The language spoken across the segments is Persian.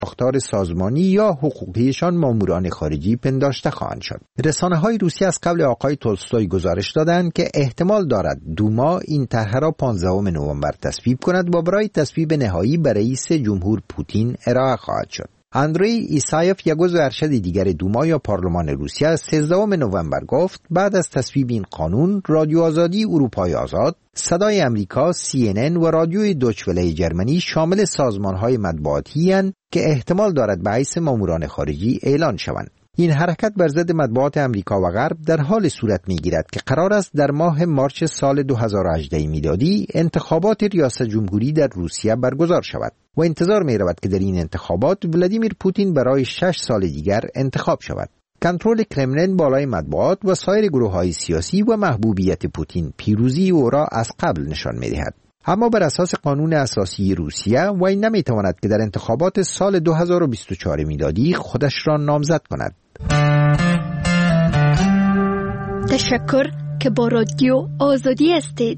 ساختار سازمانی یا حقوقیشان ماموران خارجی پنداشته خواهند شد. رسانه‌های روسیه از قبل آقای تولستوی گزارش دادند که احتمال دارد دوما این طرح را 15 نوامبر تصویب کند و برای تصویب نهایی به رئیس جمهور پوتین ارائه خواهد شد. اندری ایسایف، یک عضو ارشد دیگر دوما یا پارلمان روسیه، از 13 نوامبر گفت بعد از تصویب این قانون رادیو آزادی اروپای آزاد، صدای امریکا، CNN و رادیوی دویچه وله جرمنی شامل سازمان‌های مطبوعاتی اند که احتمال دارد به حیث ماموران خارجی اعلان شوند. این حرکت بر ضد مطبوعات امریکا و غرب در حال صورت می‌گیرد که قرار است در ماه مارچ سال 2018 میلادی انتخابات ریاست جمهوری در روسیه برگزار شود و انتظار می‌رود که در این انتخابات ولادیمیر پوتین برای 6 سال دیگر انتخاب شود. کنترل کرملین بالای مطبوعات و سایر گروه‌های سیاسی و محبوبیت پوتین پیروزی او را از قبل نشان می‌دهد. اما بر اساس قانون اساسی روسیه وی نمی‌تواند که در انتخابات سال 2024 میلادی خودش را نامزد کند. تشکر که با رادیو آزادی هستید.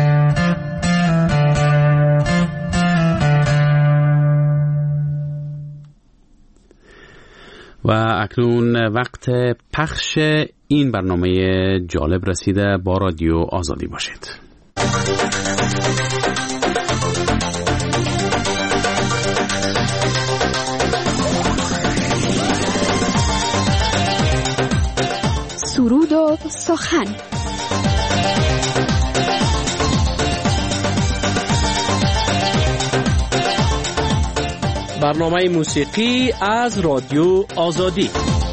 و اکنون وقت پخش این برنامه جالب رسیده. با رادیو آزادی باشید. سرود و سخن. برنامه موسیقی از رادیو آزادی.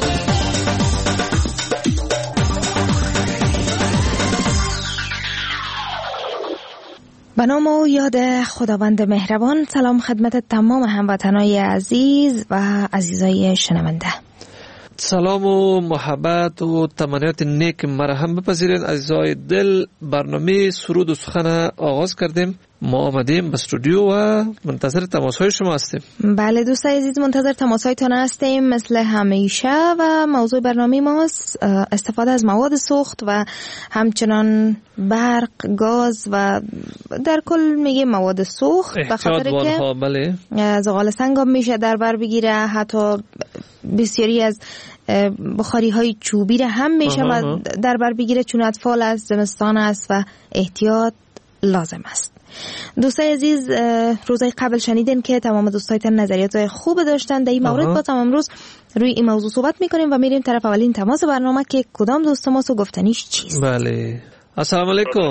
به نام و یاد خداوند مهربان. سلام خدمت تمام هموطنای عزیز و عزیزای شنونده. سلام و محبت و تمنیات نیک مرحم بپذیرین عزیزای دل. برنامه سرود و سخن آغاز کردیم. ما آمدیم به استودیو و منتظر تماس‌های شما هستیم. بله دوستای عزیز، منتظر تماس‌هایتان هستیم مثل همیشه و موضوع برنامه ماست استفاده از مواد سوخت و همچنان برق، گاز و در کل میگه مواد سوخت، به خاطر که بله زغال سنگ هم میشه در بر بگیره، حتی بسیاری از بخاری های چوبی هم میشه و در بر بگیره، چون اطفال از زمستان است و احتیاط لازم است. دوستای عزیز، روزای قبل شنیدین که تمام دوستایتان نظریات خوب داشتن در این مورد. با تمام روز روی این موضوع صحبت میکنیم و میریم طرف اولین تماس برنامه که کدام دوست ماست و گفتنیش چیست. بله. السلام علیکم.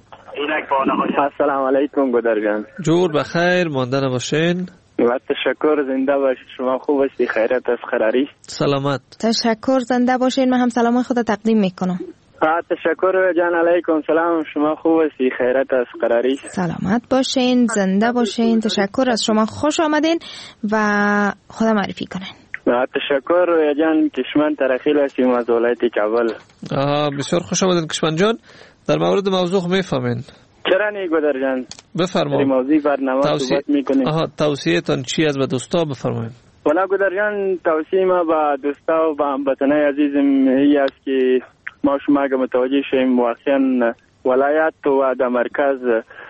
السلام علیکم گودر جان. جور بخیر ماندن باشین. و تشکر، زنده باشید. شما خوب هستی؟ خیرت از خراری؟ سلامت. تشکر، زنده باشین. من هم سلام خود تقدیم میکنم. تشکر جان. علیکم سلام. شما خوب هستی؟ خیرت از قراری؟ سلامت باشین، زنده باشین. تشکر از شما، خوش آمدین و خدا معرفی کنین. تشکر جان. کشمن ترخیل هستیم از ولایت کابل. بسیار خوش آمدین کشمن جان. در مورد موضوع میفهمین؟ چرا نی گودر جان؟ بفرمایید. موضوع برنامه صحبت میکنیم. توصیه تان چی از به دوستا بفرمایید. والا گودر جان، توصیه ما به دوستا و به هموطنای عزیزم این است که ما شما اگه متوجه شیم واقعا ولایت و در مرکز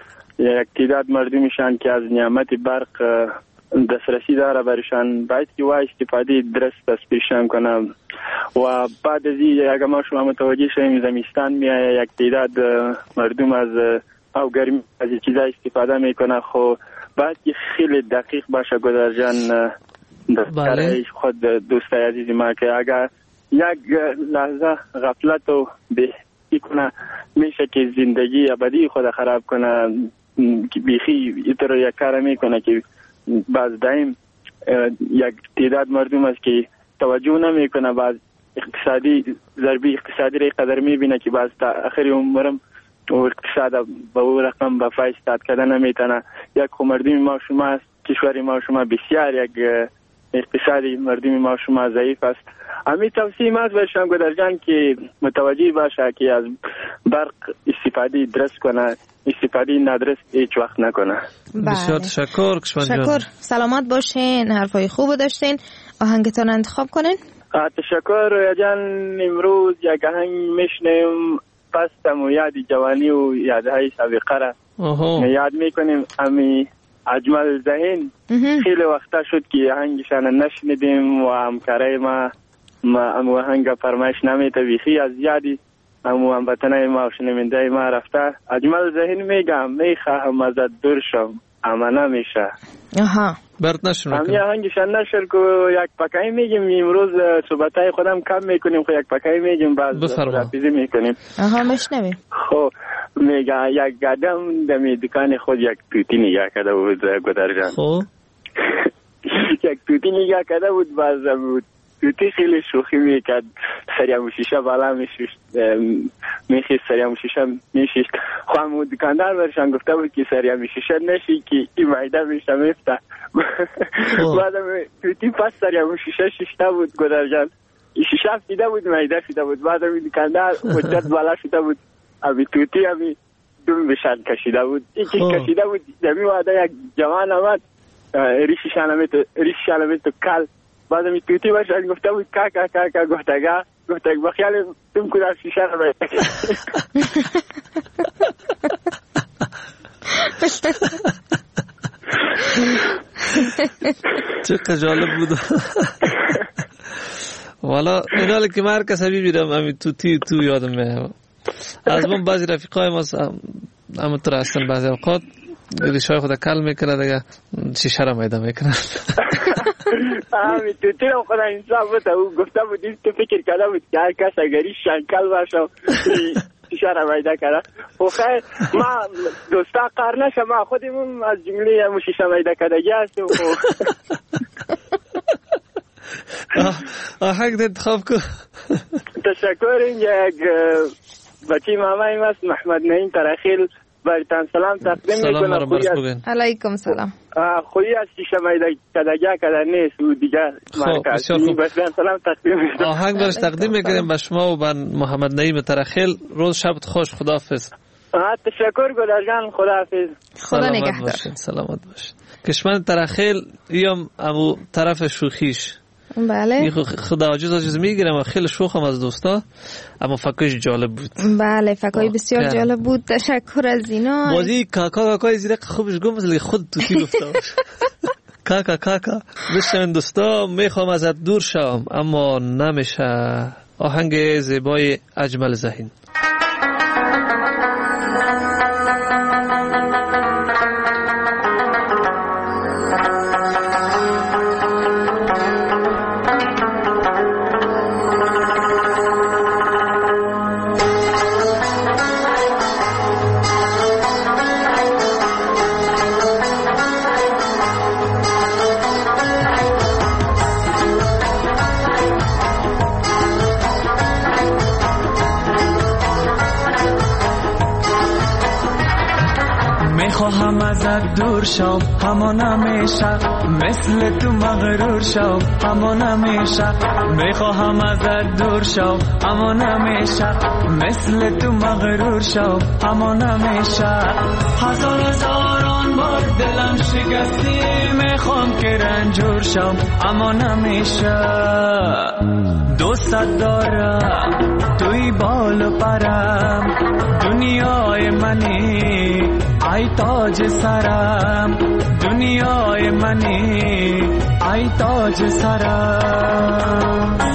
یک تعداد مردمیشان که از نعمت برق دسترسی داره برشان باید که وای استفاده درست از پیشان کنم و بعد از این اگه ما شما متوجه شیم زمستان میایه یک تعداد مردم از او گرمی از چیزا استفاده میکنه، خو باید که خیلی دقیق باشه گودر جان. بله. خود دوستای عزیز ما که اگر یک لحظه غفلت و بهی کنه میشه که زندگی ابدی خود خراب کنه. بیخی اینطور یک کار میکنه که بعض دایم یک تعداد مردم است که توجه نمیکنه، بعض اقتصادی ضربی اقتصادی را قدر میبینه که بعض تا آخر عمرم و اقتصاد به او رقم به فایده استاد کردن نمیتونه. یک مردم ما شما است، کشور ما شما بسیار یک اقتصادی مردم ما شما ضعیف است. همین توصیه ما برشان گودر جان که متوجه باشه که از برق استفاده درست کنه، استفاده نادرست هیچ وقت نکنه. بسیار تشکر کشمن جان. تشکر، سلامت باشین. حرفای خوب داشتین. آهنگتان انتخاب کنین. تشکر جان. امروز یک آهنگ میشنیم پستم و یاد جوانی و یادهای سابقه را یاد میکنیم. اجمل ذهین خیلی وقتا شد که آهنگشان نشنیدیم و همکارای ما آهنگ فرمایش نمیته بیخی از یادی هموطنای ما و شنوندای ما رفته. اجمل ذهین میگم میخواهم ازت دور شم اما نمیشه. برات نشون همین آهنگشان نشر که یک پکایی میگیم امروز صحبتای خودم کم میکنیم خب یک پکایی میگیم بعد رفیزی میکنیم. مشنویم. خب میگه یک قدم دمی دکان خود یک توتی نگاه کرده بود گدر جان. خب یک توتی نگاه کرده بود باز بود توتی خیلی شوخی میکرد سریم شیشه بالا میخیست سریم شیشه میشیست خواهم دکاندار برشان گفته بود که سریم شیشه نشی که این معده میشه میفته بعدم توتی پس سریم شیشه شیشته بود گدر جان شیشه فیده بود معده فیده بود بعدم دکاندار مجد بالا شده بود امی توتی امی دوم بشن کشیده بود یکی کشیده بود دمی واده یک جوان آمد ریشش علمه تو کل بعد امی توتی باشن گفته بود که گفته بخیال تم کدر شیشه رو باید چه جالب بود. والا ایناله که من کسبی بیرم امی توتی تو یادم میاد. از من بعضی رفیقای ما همونطور هستن بعضی اوقات ریشای خود کل میکنه دیگه شیشه را میده میکنه. همین توتی رو خدا انصاف بوده او گفته بود تو فکر کرده بود که هر کس اگری شنکل باشه شیشه را میده کرده و خیر ما دوستا قار نشه ما خودمون از جمله همون شیشه میده کردگی هستیم. آهنگ ده انتخاب کن. تشکر. یک بچی مامایی هست محمد نعیم ترخیل برتان سلام تقدیم میکنم. علیکم سلام. خویی از شیشه میده کدگی کده نیست و دیگه برتان سلام تقدیم میکنم. آهنگ برش تقدیم میکنیم به شما و به محمد نعیم ترخیل. روز شبت خوش. خداحافظ. تشکر گلرجان. خداحافظ. خدا نگهدار. سلامت باشید. کشمن ترخیل ایم امو طرف شوخیش. بله. خدا عاجز میگیرم و خیلی شوخم از دوستا اما فکرش جالب بود. بله فکرای بسیار جالب بود. تشکر از اینا. بازی کاکای زیرق خوبش گم مثل خود توتی گفته کاکا بشن دوستا میخوام ازت دور شم اما نمیشه. آهنگ زیبای اجمل ذهین. میخواهم ازت دور شم اما نمیشه مثل تو مغرور شم اما نمیشه میخواهم ازت دور شم اما نمیشه مثل تو مغرور شم اما نمیشه هزاران بار دلم شکستی میخوام که رنجور شم اما نمیشه دوست دارم توی بال و پرم دنیای منی ای تاج سرم دنیای منی ای تاج سرم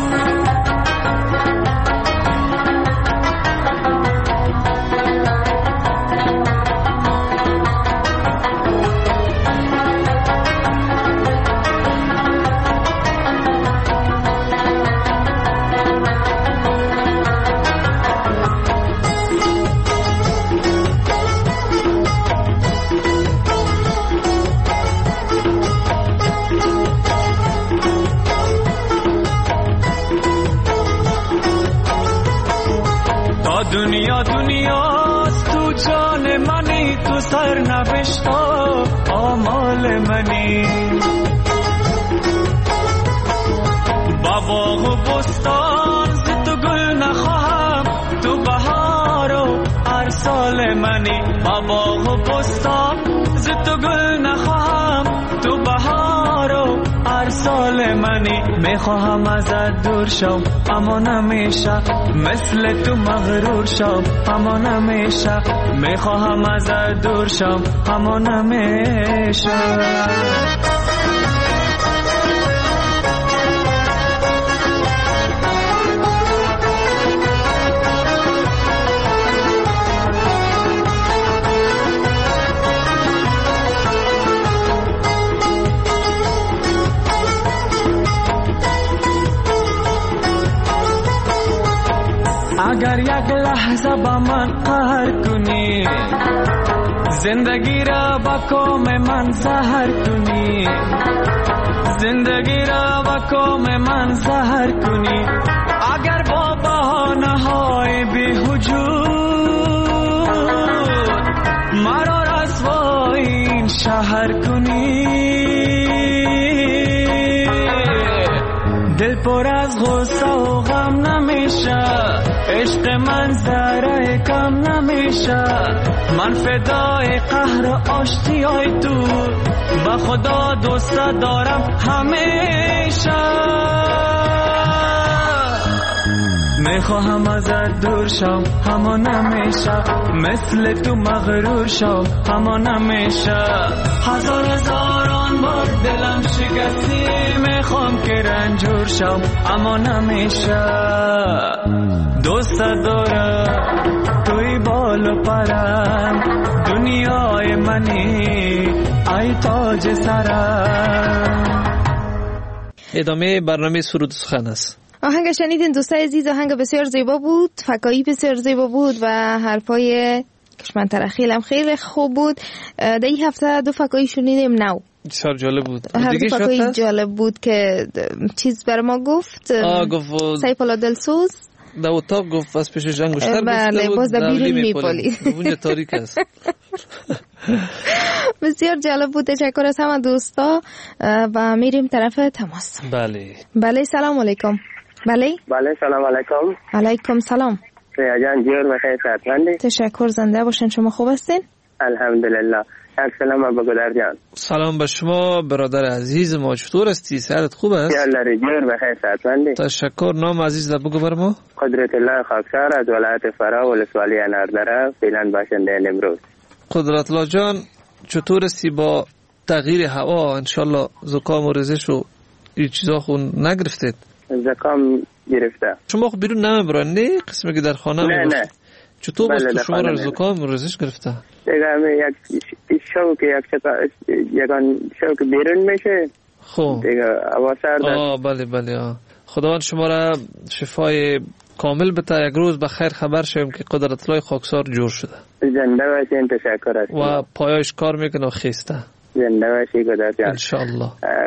دنیاست تو جان منی تو سر نوشتا آمال منی با باغ و بستان زد تو گل نخواهم تو بهار و هر سال منی با باغ و بستان زد تو گل نخواهم تو بهار و هر امثال منی میخواهم ازت دور شم اما نمیشه مثل تو مغرور شم اما نمیشه میخواهم ازت دور شم اما نمیشه اگر یک لحظه با من قهر کنی زندگی را با کام من زهر کنی زندگی را با کام من زهر کنی اگر با بهانه های بی‌وجود مرا رسوای این شهر کنی دل پر از غصه و غم نمیشه عشق من ذره کم نمیشه من فدای قهر و آشتیای تو با خدا دوست دارم همیشه میخواهم ازت دور شم اما نمیشه مثل تو مغرور شم اما نمیشه هزاران بار دلم شکستی میخوام که رنجور شم اما نمیشه دوست دارم توی بال و پرم دنیای منی ای تاج سرم. ادامه برنامه سرود و سخن است. آهنگ شنیدین دوستای عزیز، آهنگ بسیار زیبا بود، فکایی بسیار زیبا بود و حرفای کشمن ترخیل هم خیلی خوب بود. در این هفته دو فکایی شنیدیم نو بسیار جالب بود. دیگه فکایی جالب بود که چیز بر ما گفت سیپالا دلسوز در اتاق گفت از پیشش انگشتر بله باز در بیرون میپالی اونجا تاریک است. بسیار جالب بود. تشکر از همه دوستا و میریم طرف تماس. بله سلام علیکم. بله سلام علیکم. علیکم سلام. ریا جان جور بخیر صحتمندی؟ تشکر، زنده باشین. شما خوب هستین؟ الحمدلله. سلام با گلر جان. سلام به شما برادر عزیز ما، چطور هستی؟ صحت خوب است؟ یالله جور بخیر صحتمندی؟ تشکر. نام عزیز بگو بر ما. قدرت الله خاکسار از ولایت فرا ولسوالی اناردره، فعلا باشنده امروز. قدرت الله جان چطور هستی با تغییر هوا؟ انشالله زکام و رزش و این چیزا خون نگرفتید؟ زکام گرفته. شما خب بیرون نمیبرن نه؟ قسمی که در خانه نه چطور بس شما را زکام و رزش گرفته؟ دیگه یک شو که یکان شو که بیرون میشه. خب دیگه هوا سرد. بله خداوند شما را شفای کامل بده. یک روز بخیر خبر شویم که قدرت الله خاکسار جور شده. زنده باشین. تشکر است. و پایش کار میکنه و خیسته. زنده باشی قدرت جان. انشالله.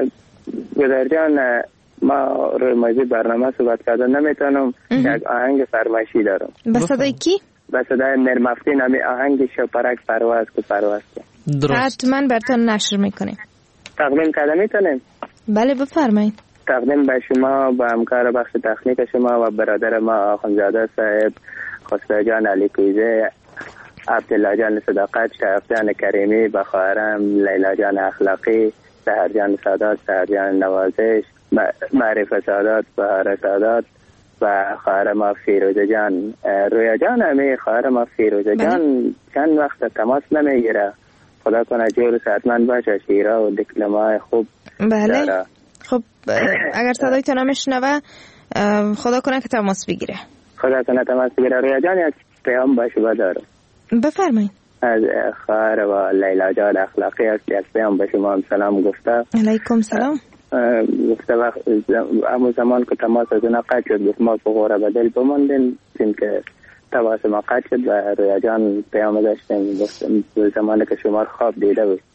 قدرت جان ما روی موضوع برنامه صحبت کردن نمیتونم. یک آهنگ فرمایشی دارم. به صدای کی؟ به صدای نرمافتی نمی آهنگ شپرک پرواز که پرواز که حتما براتون نشر میکنیم. تقدیم کرده میتونیم؟ بله بفرمایید. تقدیم به شما، به همکار بخش تکنیک شما و برادر ما آخوندزاده صاحب، خسرو جان علی کویزه، عبدالله جان صداقت، شریف جان کریمی، بخارم، لیلا جان اخلاقی، سحر جان سادات، سحر جان نوازش، معرفت سادات، بهار سادات و خواهر ما فیروزه جان. رویا جان همی خواهر ما فیروزه جان چند وقت تماس نمیگیره. خدا کنه جور صحتمند باشه، شیره و دیپلمای خوب داره. خب اگر صدایتون نمیشنوه خدا کنه که تماس بگیره. خدا کنه تماس بگیره. رویا جان یک پیام باشه داره. بفرمایید. از خواهر و لیلا جان اخلاقی یک پیام به شما هم سلام گفته. علیکم سلام. گفته وقت همون زمان که تماس از اونا قطع شد گفت ما بغوره بدل بماندیم چون که تماس ما قطع شد و رویا جان پیام داشتیم گفتم زمانی که شما خواب دیده بود.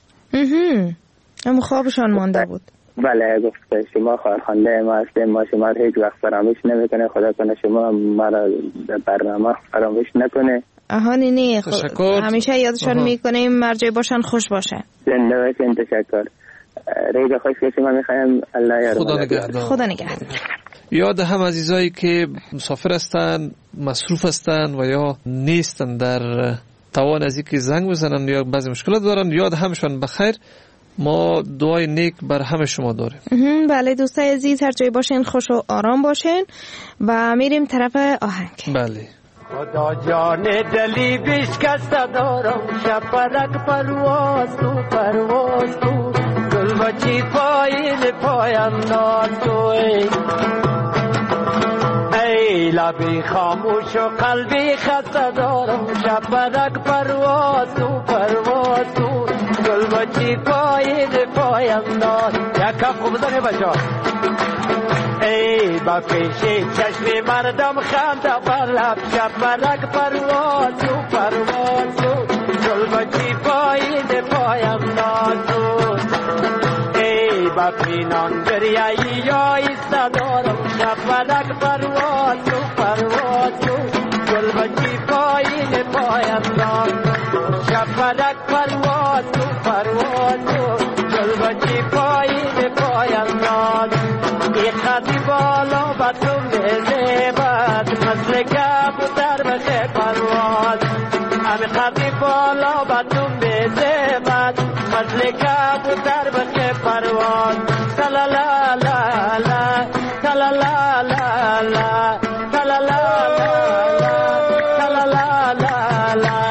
همون خوابشان مانده بود. بله گفت شما خواهرخوانده ما هستیم، ما شما رو هیچ وقت فراموش نمیکنه. خدا کنه شما ما را برنامه فراموش نکنه. نه همیشه یادشان میکنیم مرجع باشن، خوش باشه. زنده باشین. تشکر. روز خوش که شما میخوایم. الله یارم. خدا نگهدار. یاد هم عزیزایی که مسافر هستن، مصروف هستن و یا نیستن در توان از اینکه زنگ بزنن یا بعضی مشکلات دارن، یاد همشون بخیر ما دعای نیک بر همه شما داریم. بله دوستای عزیز، هر جای باشین خوش و آرام باشین و میریم طرف آهنگ. بله. خدا جان دلی بشکسته دارم، شپرک پرواز تو گل بچی پایین پایم ناز تو. ای لبی خاموش و قلبی خسته دارم، شپرک پرواز تو گل بچی پایین پایم ناز. یک کف خوب بزنه بچه. ای با پیشی چشم مردم خنده بر لب، شپرک پرواز تو گل بچی پایین پایم ناز. ای با پینان دریایی یا ایسته دارم، شپرک پرواز تو گل بچی پایین پایم ناز. شپرک پرواز تو گل بچی پایین پایم ناز. ای خطی بالا با تو میزیبد، مثل کبوتر بخی پرواز. امی خطی بالا با تو میزیبد، مثل کبوتر بخی پرواز. سلا لا لا لا سلا لا لا لا سلا لا لا لا لا.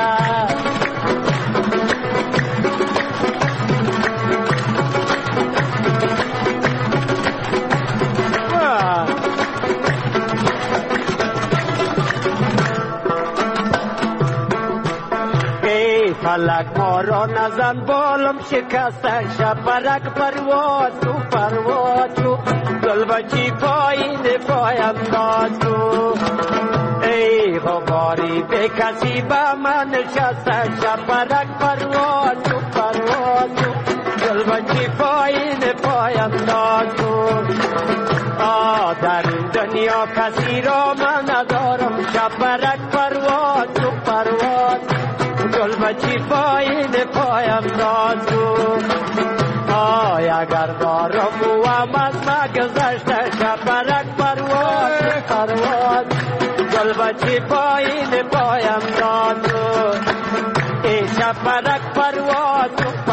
فلک ما را نزن بالم شکسته، شپرک پرواز تو گل بچی پایین پایم ناز تو. ای غباری به کسی با من نشسته، شپرک پرواز تو گل بچی پایین پایم ناز تو. در این دنیا کسی را من ندارم، شپرک پرواز تو گل بچی پایین پایم ناز تو. اگر دارم و از ما گذشته، شپرک پرواز گل بچی پایین پایم ناز تو. ای شپرک پرواز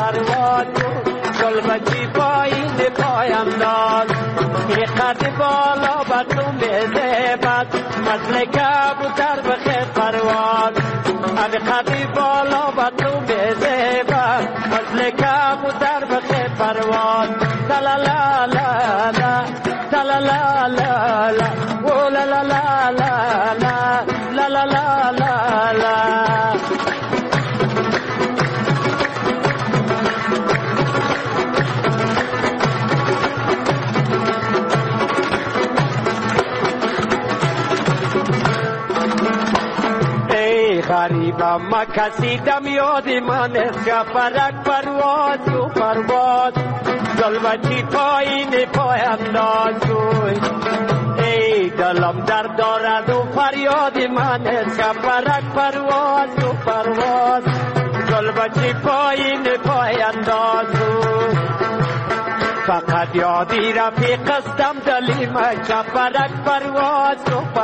گل بچی پایین پایم ناز. ای قد بالا با تو میزیبد، مثل کبوتر بخی پرواز. امی قد بالا با تو میزیبد، مثل کبوتر بخی پرواز. سلا لا لا لا سلا لا لا لا او لا لا لا لا لا لا لا لا لا. غریبم ما کسی دم یاد من، شپرک پرواز گل بچی پایین پایم ناز تو. ای دلم درد دارد و فریاد من، شپرک پرواز گل بچی پایین پایم ناز تو. فقط یادی رفیق استم دلی من، شپرک پرواز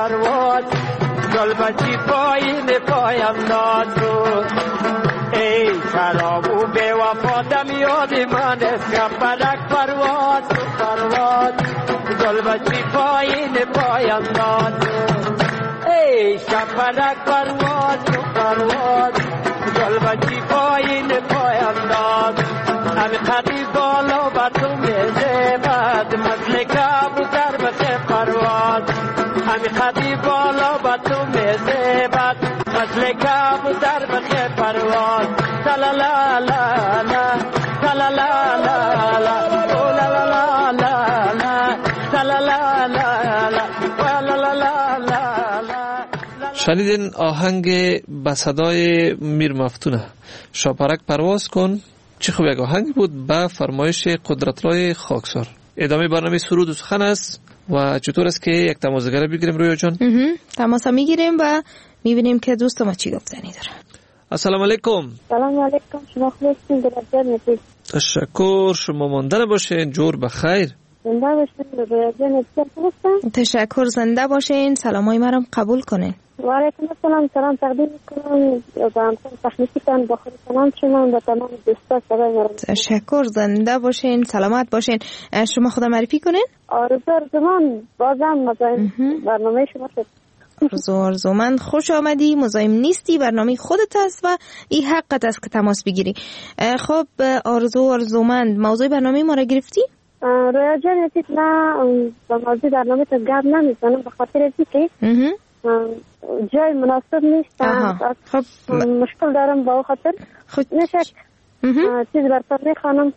گل بچی پایین پایم ناز تو. ای شراب و بے وفا دم یاد من، شپرک پرواز گل بچی پایین پایم ناز تو. ای شپرک پرواز گل بچی پایین پایم ناز. امی خطی بالا با تو میزیبد، مثل کبوتر بخی پرواز. امی خطی بالا با تو میزیبد، مثل کبوتر بخی پرواز. سلا لا لا لا سلا لا لا لا او لا لا لا لا لا سلا لا لا لا لا لا لا. شنیدین آهنگ به صدای میر مفتونه، شپرک پرواز کن. چه خوب یک آهنگ بود به فرمایش قدرت‌الله خاکسار. ادامه برنامه سرود و سخن است و چطور است که یک تماسگر بگیریم رویا جان؟ تماس میگیریم و میبینیم که دوست ما چی گفتنی داره. السلام علیکم. سلام علیکم، شما خوب هستین؟ درجه نتیز. تشکر، شما ماندن باشین، جور بخیر. زنده باشین، درجه نتیز هستم. تشکر، زنده باشین، سلامای مرام قبول کنین. و علیکم السلام. سلام تقدیم میکنم با همکار تکنیکتان، با خود سلام شما و تمام دوستا. سلام. تشکر، زنده باشین، سلامت باشین. شما خدا معرفی کنین. آرزومند بازم مزاحم برنامه شما شد. آرزومند خوش آمدی، مزاحم نیستی، برنامه خودت است و این حقت است که تماس بگیری. خب آرزومند، موضوع برنامه ما را گرفتی؟ رویا جان نه با موضوع برنامه تو گپ نمیزنم، به خاطر اینکه جای مناسب نیست. خب مشکل دارم با خاطر نشک چیز براتون میخوانم.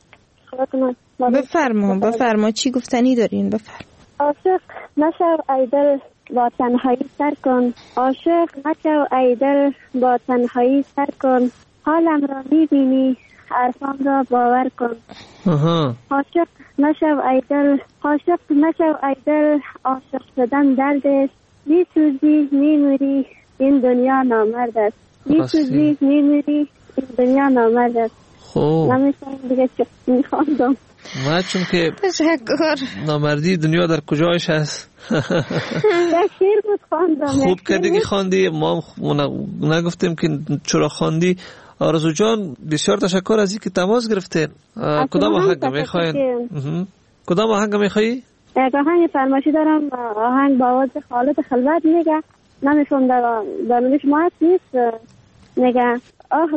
بفرما چی گفتنی دارین؟ بفرما. عاشق نشو ای دل با تنهایی سر کن، عاشق نشو ای دل با تنهایی سر کن، حالم را میبینی حرفم را باور کن. عاشق نشو ای دل، عاشق نشو ای دل، عاشق شدن درد است، میسوزی میمیری این دنیا نامرد است، میسوزی میمیری این دنیا نامرد است. نمیشم دیگه چه میخواندم ما، چون که نامردی دنیا در کجایش هست. شیر بود خواندم. خوب که دیگه خواندی، ما نگفتیم که چرا خواندی. آرزو جان بسیار تشکر از اینکه تماس گرفتین. کدام آهنگ میخواین؟ کدام آهنگ میخوایی؟ یک آهنگ فرمایشی دارم، آهنگ با آواز خالد خلوت میگه، نمیفهم در برنامه شما هست نیست، میگه آه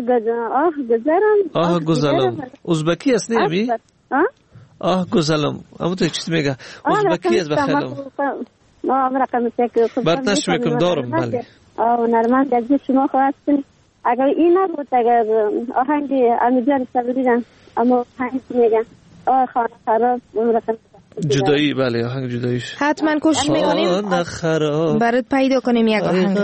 گذرم. ازبکی است نیمی؟ آه گذلم. اما تو چیز میگه ازبکی است بخیرم. ما رقم سیک برتنش میکنم دارم. بله نرمند از شما خواستیم. اگر این نبود، اگر آهنگ امیدوار صبریدم، اما آهنگ میگه آه خانه خراب رقم جدایی. بله آهنگ جداییش حتما کوشش میکنیم برات پیدا کنیم یک آهنگ.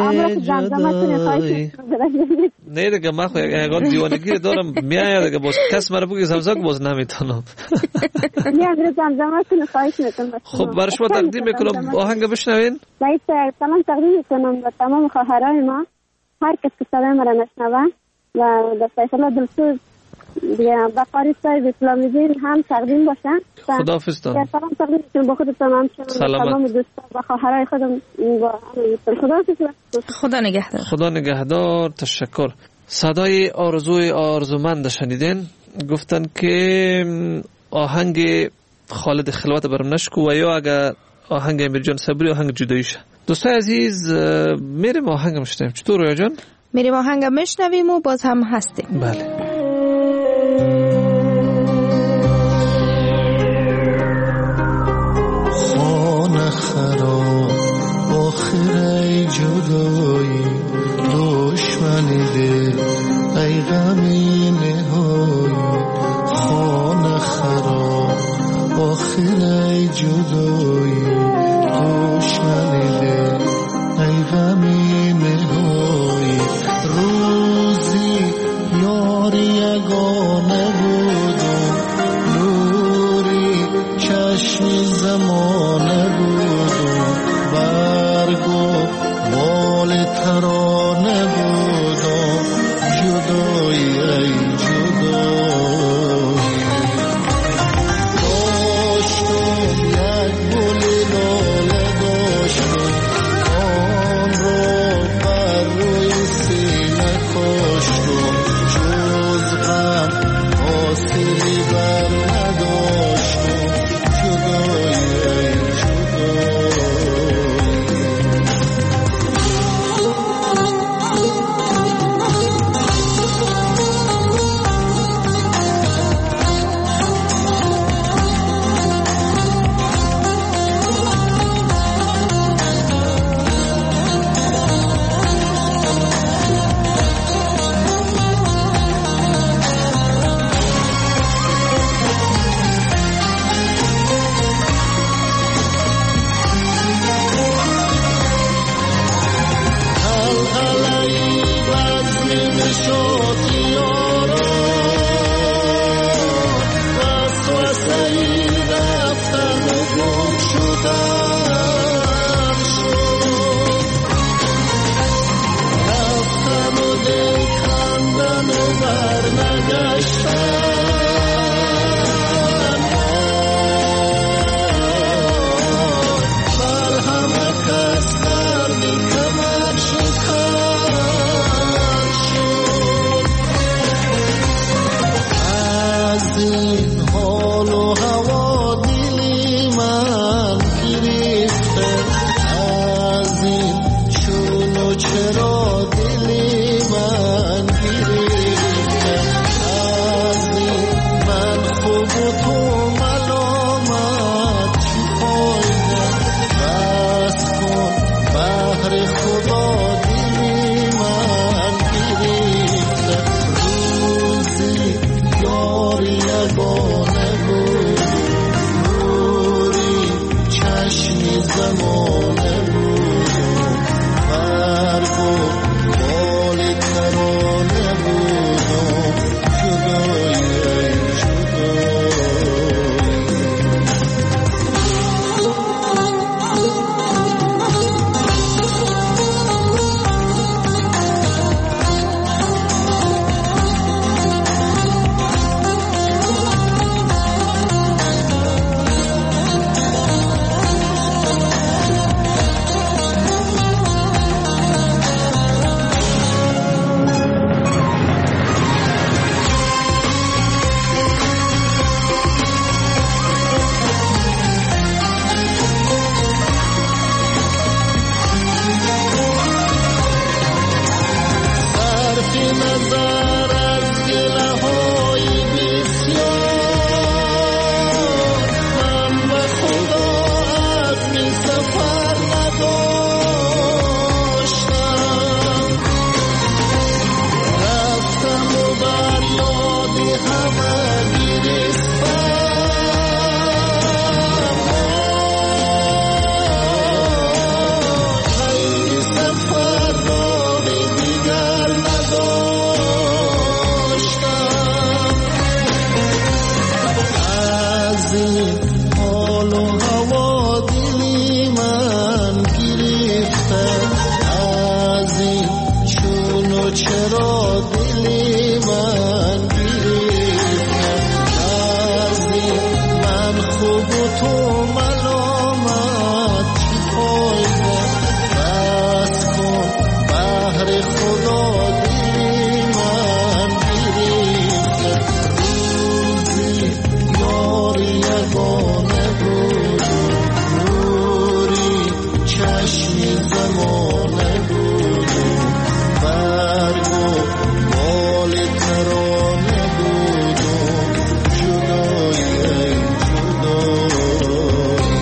نه دیگه ما خو یک دیوانگی دارم، میاد دیگه باز کس مرا بگه زمزمه باز نمیتونم. میاد زمزمه خواهش میکنم. خب برای شما تقدیم میکنم آهنگ بشنوین. سلام تقدیم میکنم به تمام خواهرای ما، هر کس که صدای مرا نشنوه و در فیصله دلسوز بقاری صاحب اسلامی دین هم تقدیم باشن. خداحافظتان. سلام تقدیم میکنم با خودتان هم تمام دوستان و خواهرای خودم. خدا نگهدار. خدا نگهدار. تشکر. صدای آرزومند شنیدین. گفتن که آهنگ خالد خلوت برام نشکو و یا اگر آهنگ امیر جان صبری آهنگ جداییشه. دوستای عزیز میریم آهنگ مشنویم. چطور رویا جان؟ میریم آهنگ مشنویم و باز هم هستیم. بله. خانه خراب آخر ای جدایی، دشمنی دل ای غمی نهایی، خانه خراب آخر ای جدایی، دشمنی دل ای غمی نهایی، روزی یاری یگانه بودم، نوری چشمی زمانه بودم، برگو بال ترانه بودم، جدایی ای جدایی، داشتم یک چرا دلی من گریخته نزدی من خوب و تو ملامت چی فایده بس کن بهر خدا دلی من گریخته روزی یار یگانه بود نوری چشمی زمانه بود برگ و بال ترانه بود جدایی ای جدایی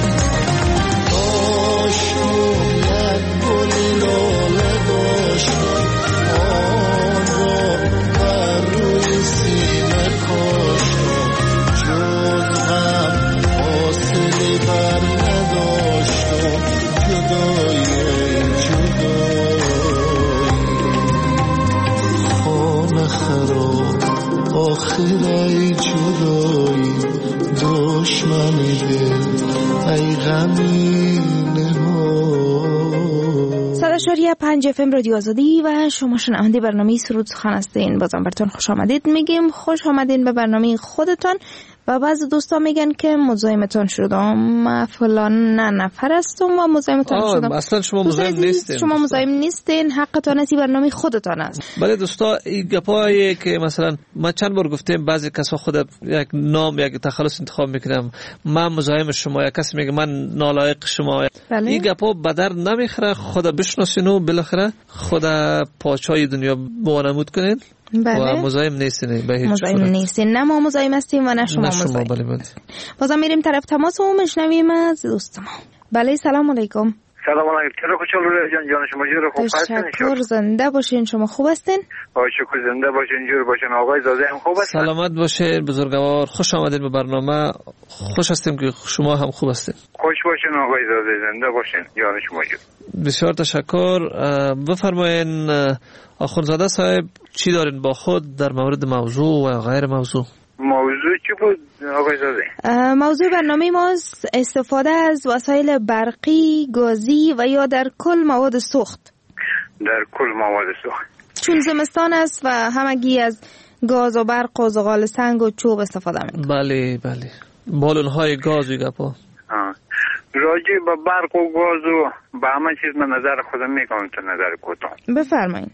داشتم یک گلی لاله داشتم آن را بر روی سینه کاشتم جز غم حاصلی بر نداشتم جدایی ای جدایی خانه خراب آخر ای جدایی دشمنی دل ای غمینه ها 100.5 FM رادیو آزادی و شما شنونده برنامه سرود سخن هستین. بازم براتون خوش آمدید میگیم. خوش آمدین به برنامه خودتان. و بعضی دوستا میگن که مزاحمتون شدم فلان نفر هستم و مزاحمتون شدم. اصلا شما مزاحم نیستین. شما مزاحم نیستین، حقتون است، برنامه خودتان است. بله دوستا، این گپایی که مثلا ما چند بار گفتیم بعضی کسا خود یک نام یک تخلص انتخاب میکنم، من مزاحم شما، یا کسی میگه من نالایق شما. بله. این گپا به در نمیخوره. خدا بشناسین و بالاخره خدا پادشاهی دنیا وانمود کنین. بله. و مزاحم نیستین به هیچ مزاحم نیستین، نه ما مزاحم هستیم و نه شما مزاحم. بله بله. بازم میریم طرف تماس و میشنویم از دوست ما. بله سلام علیکم. سلام علیکم. چرا خوشحال جان شما جور خوب هستین؟ تشکر. زنده باشین. شما خوب هستین؟ شکر. زنده باشین، جور باشین. آقای زاده هم خوب هستن؟ سلامت باشین بزرگوار. خوش آمدید به برنامه. خوش هستیم که شما هم خوب هستین. خوش باشین آقای زاده، زنده باشین. جان شما جور. بسیار تشکر. بفرمایین آخوندزاده صاحب چی دارین با خود در مورد موضوع و غیر موضوع؟ موضوع چی بود آقای زاده؟ موضوع برنامه ماست استفاده از وسایل برقی، گازی و یا در کل مواد سوخت. در کل مواد سوخت. چون زمستان است و همگی از گاز و برق و زغال سنگ و چوب استفاده میکنن. بله بله. بالون‌های گاز و گپا. راجع به برق و گاز و به همه چیز من نظر خودم میگم تو نظر کوتاه. بفرمایید.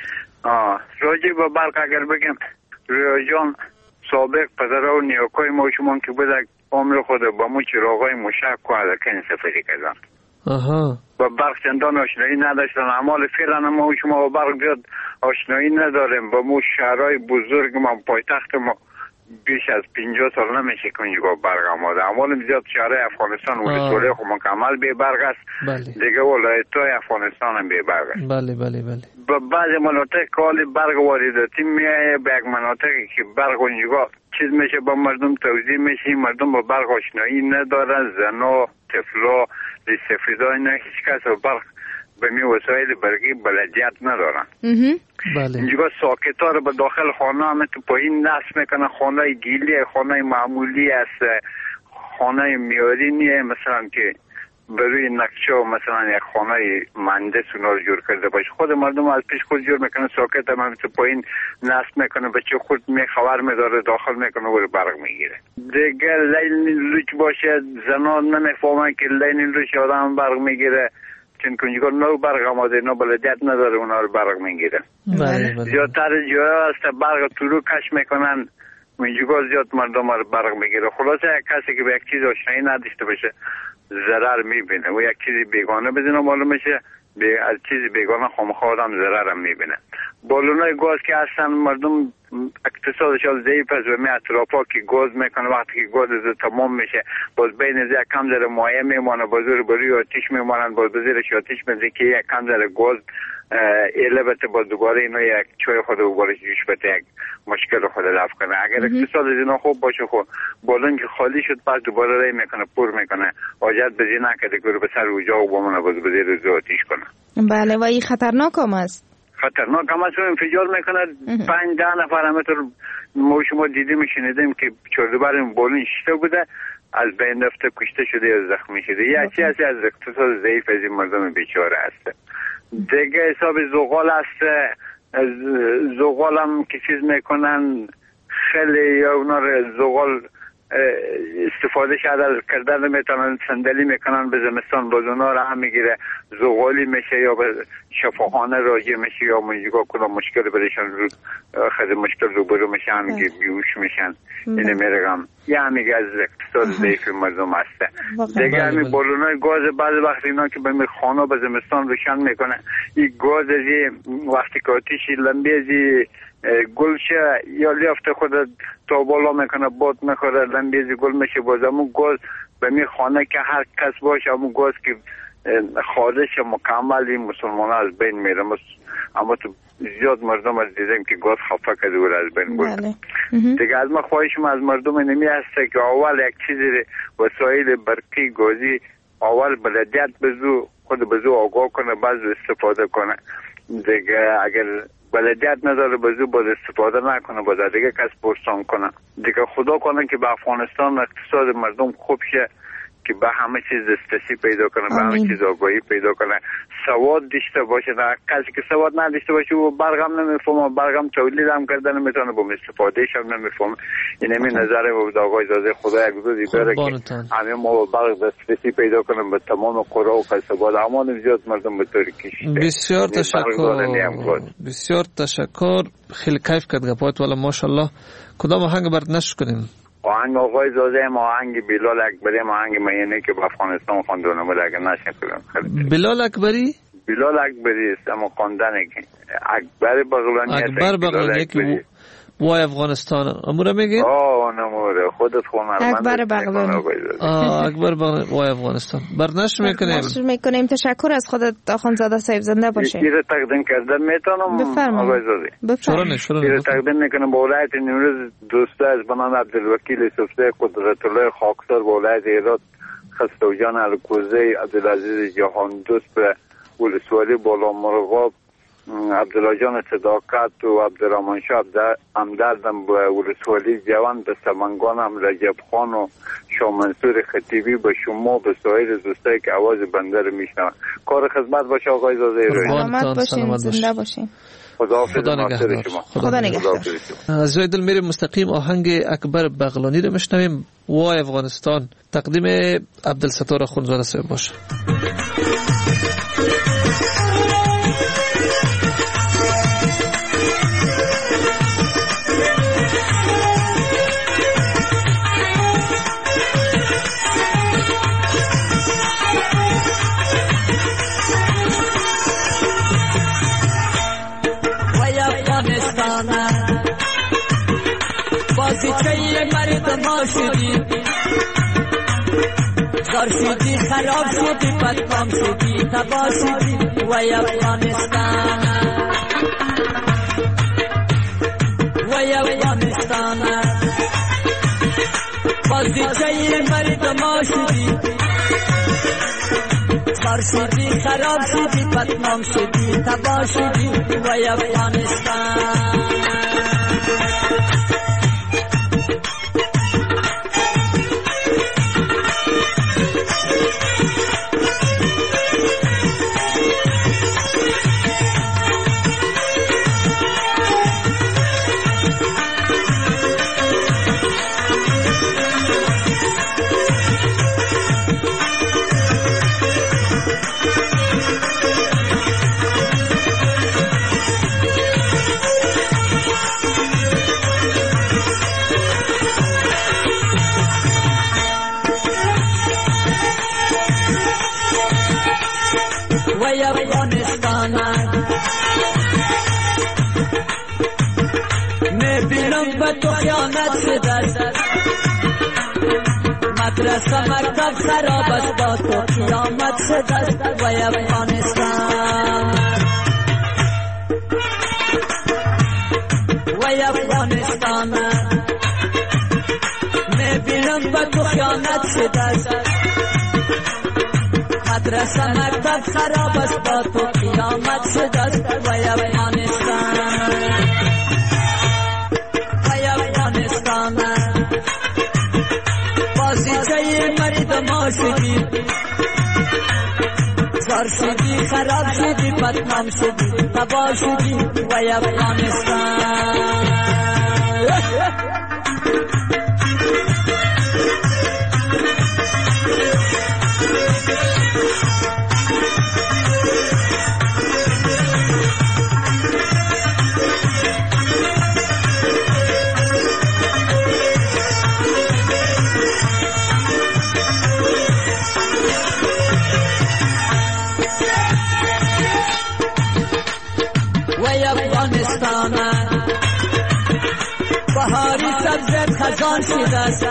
راجع به برق اگر بگم ریاجان سابق پدر و نیاکای ما شما که بوده عمر خود با مو چراغای مشک و علکن استفاده کردن. با برق چندان آشنایی نداشتن. اعمال فعلا ما شما با برق زیاد آشنایی نداریم. با مو شهرهای بزرگ ما پایتخت ما بیش از 50 سال نمیشه که اونجا برق آماده. اعمال زیاد شهرهای افغانستان ولایت خو مکمل به برق است. دیگه ولایت‌های افغانستان هم به برق است. بله بله بله. با بعضی مناطق کال برق وارداتی میایه به یک مناطقی که برق اونجا چیز میشه با مردم توزیع میشه. مردم با برق آشنایی ندارن. زنا، طفلا، سفیدای نه هیچ کس با برق به می وسایل برقی بلدیت ندارن. بله. اینجا ساکتا رو به داخل خانه هم تو پایین نصب میکنن. خانه گیلی، خانه معمولی است، خانه میاری نیه مثلا که بروی نقشه و مثلا یک خانه مهندس اونا رو جور کرده باشه. خود مردم از پیش خود جور میکنه. ساکت هم تو پایین نصب میکنه. بچه خود خبر میداره داخل میکنه و برق میگیره. دیگه لیل لوچ باشه زنان نمیفهمن که لیل لوچ آدم برق میگیره. چون که اونجا نو برق آماده، نو بلدیت نداره، اونا رو برق میگیره. زیادتر جاها هست برق تو رو کش میکنن. اونجا زیاد مردم رو برق میگیره. خلاصه یک کسی که به یک چیز آشنایی نداشته باشه ضرر میبینه و یک چیزی بیگانه بدونه معلوم میشه از چیزی بیگانه خامخواه آدم ضرر هم میبینه. بالونای گاز که هستن مردم اقتصادشان ضعیف است و می اطرافا که گاز میکنه. وقتی که گاز تمام میشه باز بین از یک کم ذره مایع میمانه، باز بروی آتیش میمانن، باز بزیرش آتیش میزه که یک کم ذره گاز البته باز دوباره اینو یک چای خود دوباره جوش بده یک مشکل خود رفع کنه. اگر اقتصاد از اینا خوب باشه خب بالون که خالی شد بعد دوباره رای میکنه پر میکنه. حاجت به زی نکرده که رو به سر اوجا و بامونه باز بزیر آتیش کنه. بله و این خطرناک هم است. خطرناک هم است و انفجار میکنه. 5-10 نفر همینطور ما شما دیدیم شنیدیم که چردوبر بالون شیشته بوده از بین رفته کشته شده یا زخمی شده. یه چیزی از اقتصاد ضعیف از این مردم بیچاره هست. دیگه حساب زغال است. زغال هم که چیز میکنن خیلی یا اونا زغال استفاده شده کردن میتونن صندلی میکنن به زمستان باز اونا را هم میگیره زغالی میشه یا به شفاخانه راجع میشه یا منجگاه کدام مشکل برشن خیلی مشکل روبرو میشه همینگه بیوش میشن اینه میرگم یه همیگه از اقتصاد ضعیف مردم هسته دیگه همین بالونای گاز بعض وقت اینا که به خانه به زمستان روشن میکنه این گاز ازی وقتی که آتیشی لنبی ازی گلشه یا لیافت خود تا بالا میکنه باد میخوره لنبیزی گل میشه باز همون گاز به می خانه که هر کس باشه همون گاز که خارش مکملی مسلمان از بین میره اما تو زیاد مردم از دیدیم که گاز خفه کده و از بین بود دیگه از ما خواهشم از مردم نمی هسته که اول یک چیزی وسایل برقی گازی اول بلدیت بزو خود بزو آگاه کنه بعض استفاده کنه دیگه اگر بلدیت نداره بازو باز استفاده نکنه باز دیگه کس پرسان کنه دیگه خدا کنه که به افغانستان اقتصاد مردم خوب شه که به همه چیز دسترسی پیدا کنه به همه چیز آگاهی پیدا کنه سواد داشته باشه نه کسی که سواد نداشته باشه و برقم نمیفهمه برقم تولید هم کردن نمیتونه با استفادهش هم نمیفهمه این همین نظر بود آقای زاده خدا یک روزی بره که همه ما برق دسترسی پیدا کنیم به تمام قرى و قصبات امان زیاد مردم به طوری کشیده بسیار تشکر بسیار تشکر خیلی کیف کرد گپات والا ماشاءالله کدام آهنگ برات نشر کنیم آهنگ آقای زاده آهنگ بلال اکبری آهنگ میانه که به افغانستان خواندونه بود اگر نشنیدم بلال اکبری است اما خواندنه که اکبر بغلانی که وای افغانستان اموره میگی؟ نموره خودت خونرمند اکبر بغلانی اکبر بغلانی وای افغانستان برنشر میکنیم تشکر از خودت آخوندزاده صاحب زنده باشین این تقدیم کردن میتونم آقای زاده شروع تقدیم میکنم با ولایت نیمروز دوسته از بنام عبدالوکیل صفته قدرت الله خاکسار با ولایت هرات خسرو جان الکوزی عبدالعزیز جهان دوست به ولسوالی بالا مرغاب عبدالله جان صداقت و عبدالرحمن شاه همدردم به ولسوالی جوان به سمنگانم رجب خان و شاه منصور خطیبی به شما به سایر دوستایی که آواز بنده رو میشنون کار خدمت باشه آقای زاده سلامت باشین زنده باشین خدا نگهدار از جای دل میریم مستقیم آهنگ اکبر بغلانی رو میشنویم وای افغانستان تقدیم عبدالستار اخوندزاده صاحب باشه بازیچه مردم شدی زار شدی خراب شدی بدنام شدی تباه شدی وای افغانستان وای افغانستان بازیچه مردم شدی زار شدی خراب شدی بدنام شدی تباه شدی وای افغانستان تو خیانت شده مدرسه مکتب خراب است با تو قیامت شده وای افغانستان وای افغانستان میبینم با تو خیانت شده مدرسه مکتب خراب است با تو قیامت شده وای افغانستان بازیچه مردم شدی فرشدی خراب شدی بدنام شدی تباه شدی وای افغانستان بهاری سبزت خزان شده است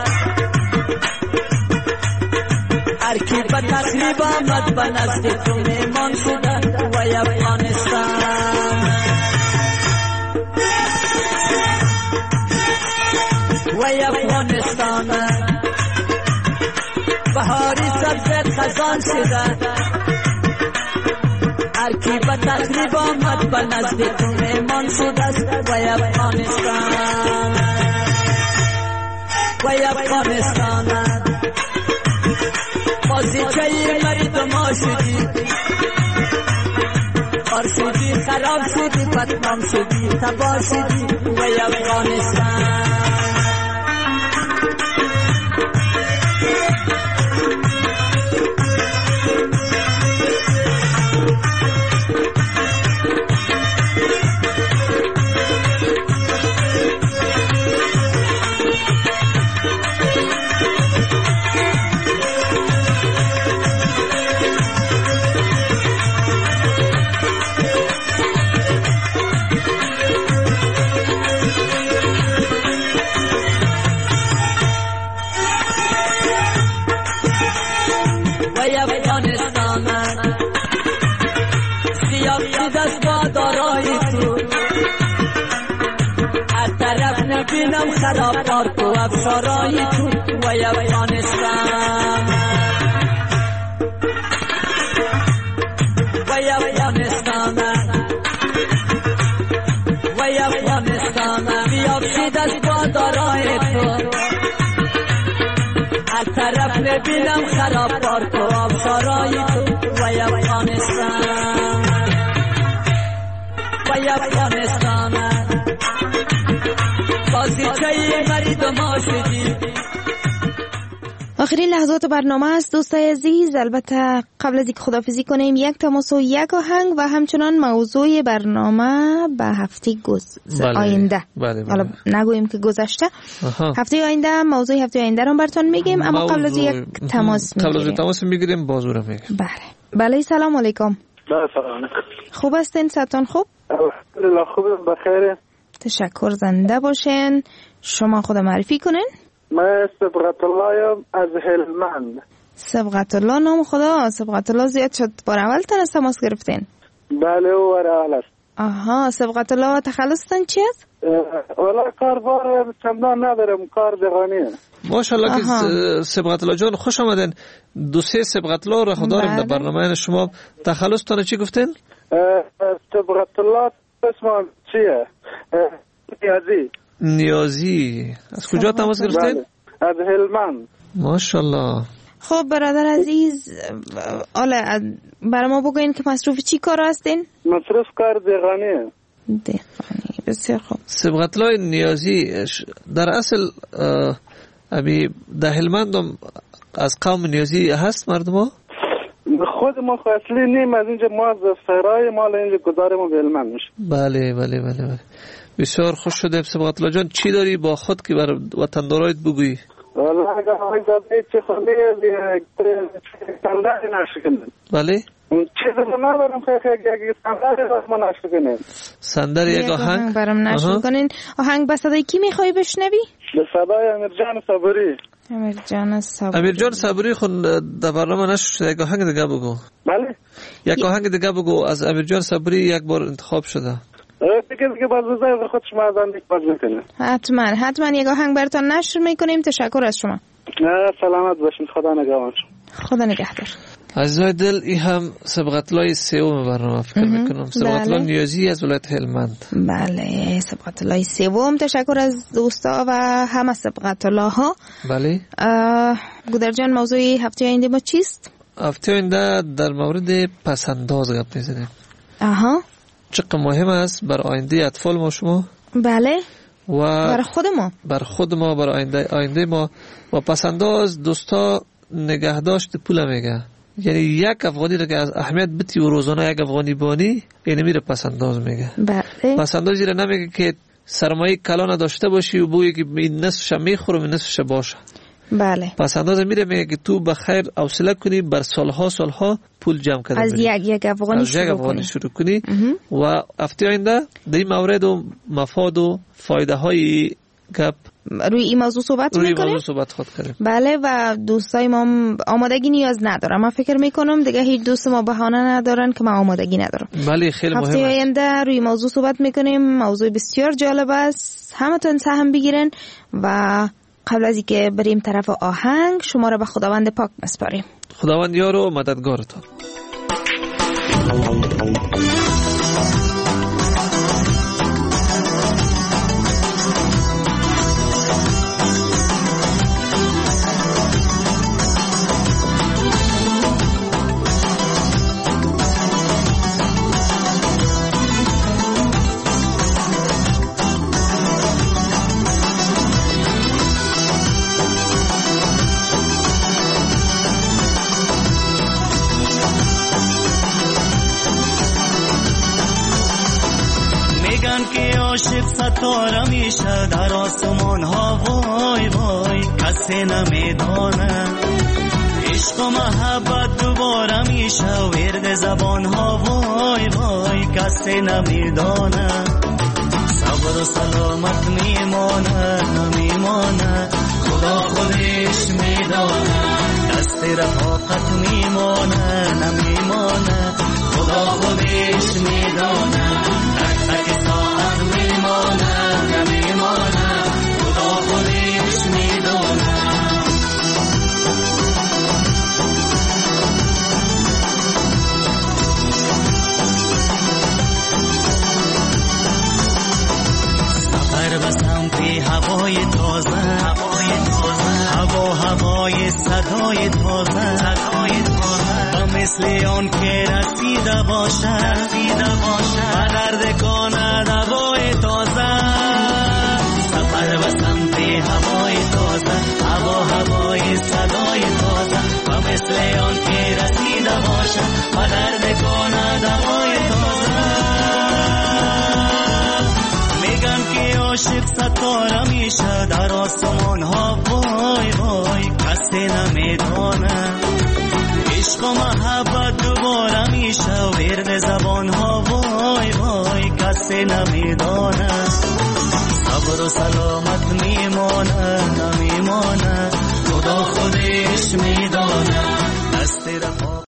هر کی به تقریب آمد به نزد تو میمان شده وای افغانستان وای افغانستان بهاری سبزت خزان شده هر کی به تقریب آمد به نزد تو میمان شده است وای افغانستان وای افغانستان بازیچه مرید ما شدی فرشدی خراب شدی بدنام شدی تباه شدی وای افغانستان بینم خراب پارک و افشارای تو وای افغانستان وای افغانستان وای افغانستان بیافشید از بادارای تو از طرف نبینم خراب پارک و افشارای تو وای افغانستان وای افغانستان آخرین لحظات برنامه است دوستای عزیز. البته قبل از اینکه خداحافظی کنیم یک تماس و یک آهنگ و همچنان موضوع برنامه به هفته آینده. بله. حالا نگوییم که گذشته. هفته آینده موضوع هفته آینده رو براتون میگیم اما قبل از یک تماس میگیریم. قبل از تماس میگیریم بازو رو میگیم. بله سلام علیکم. سلام علیکم. خوب هستین؟ صحتتون خوب؟ الحمدلله خوبم بخیره. تشکر زنده باشین. شما خود معرفی کنین. من صبغت الله از هلمند. صبغت الله نام خدا. صبغت الله زیاد شد بار اول تن تماس گرفتین؟ بله او اول است. آها صبغت الله تخلصتن چی است؟ والا کاربار چندان ندارم کار دهانیه. ماشاءالله که صبغت الله جان خوش آمدین. دو سه صبغت الله رو داریم در برنامه شما. تخلصتون چی گفتین؟ صبغت الله اسم چیه؟ نیازی. از کجا تماس گرفتین؟ از هلمند. ماشاءالله. خب برادر عزیز حالا برای ما بگوین که مصروف چی کار هستین؟ مصروف کار دهقانی. دهقانی بسیار خوب. صبغت الله نیازی در اصل ابی در هلمند از قوم نیازی هست مردم؟ خود ما اصلی نیم از اینجا ما از سرای مال اینجا گذار ما به هلمند میشه. بله بله بله بله. بسیار خوش شدم. صبغت الله جان چی داری با خود که بر وطندارایت بگویی؟ والله اگر همین چه خودی صندلی نشکنن. بله؟ چیز رو ندارم خیلی صندلی رو ما نشکنن. صندلی یک آهنگ برام نشکنین. آهنگ به صدای کی میخوای بشنوی؟ به صدای امیرجان صبری. امیرجان صبری خون در برنامه نشد. یک آهنگ دیگه بگو. بله؟ یک آهنگ دیگه بگو. از امیرجان صبری یک بار انتخاب شده. دیگه باز بزنید خودش مردم باز میکنه. حتما یک آهنگ براتون نشر میکنیم. تشکر از شما. سلامت باشین. خدا نگهدار. خدا نگهدار. عزیزای دل این هم صبغت الله سوم برنامه فکر میکنم. صبغت الله نیازی از ولایت هلمند. بله صبغت الله سوم. تشکر از دوستا و همه صبغت الله ها. بله. گودر جان موضوع هفته آینده ما چیست؟ هفته آینده در مورد پسنداز گپ میزنیم. چقدر مهم است بر آینده اطفال ما شما؟ بله. و بر خود ما بر آینده ما. و پسنداز دوستا نگهداشت پول میگه. یعنی یک افغانی را که از اهمیت بتی و روزانه یک افغانی بانی، یعنی میره پسنداز میگه. بله. پسنداز را نمیگه که سرمایه کلان داشته باشی و بویی که این نصفش میخورم این نصفش باشه. بله. پسنداز میره میگه که تو بخیر حوصله کنی بر سالها پول جمع کنی. از یک افغانی شروع کنی. و هفته آینده در این مورد و مفاد و فایده های گپ روی این موضوع صحبت میکنیم. بله. و دوستای ما آمادگی نیاز ندارم. من فکر میکنم دیگه هیچ دوست ما بهانه ندارن که من آمادگی ندارم. بله خیلی مهمه. هفته آینده روی موضوع صحبت میکنیم. موضوع بسیار جالب است. همتون سهم بگیرن و قبل از اینکه بریم طرف آهنگ شما را به خداوند پاک میسپاریم. خداوند یار و مددگارتون. عاشق ستاره میشه در آسمان ها وای وای کسی نمیدانه عشق و محبت دوباره میشه ورد زبان ها وای وای کسی نمیدانه صبر و سلامت میمانه نمیمانه خدا خودش میدانه دست رفاقت میمانه نمیمانه خدا خودش میدانه تک ساعت میمانه نمیمانه خدا خودش میدانه سفر به سمت هوای تازه هوای صدای تازه مثل آن که رسیده باشه و درد کنه دوای تازه سفر به سمت هوای تازه هوای صدای تازه و مثل آن که رسیده باشه و درد کنه دوای تازه میگن که عاشق ستاره میشه در آسمان ها وای وای کسی نمیدانه عشق و محبت دوباره میشه ورد زبان ها وای وای کسی نمیدانه صبر و سلامت میمانه نمیمانه خدا خودش میدانه دست رفاق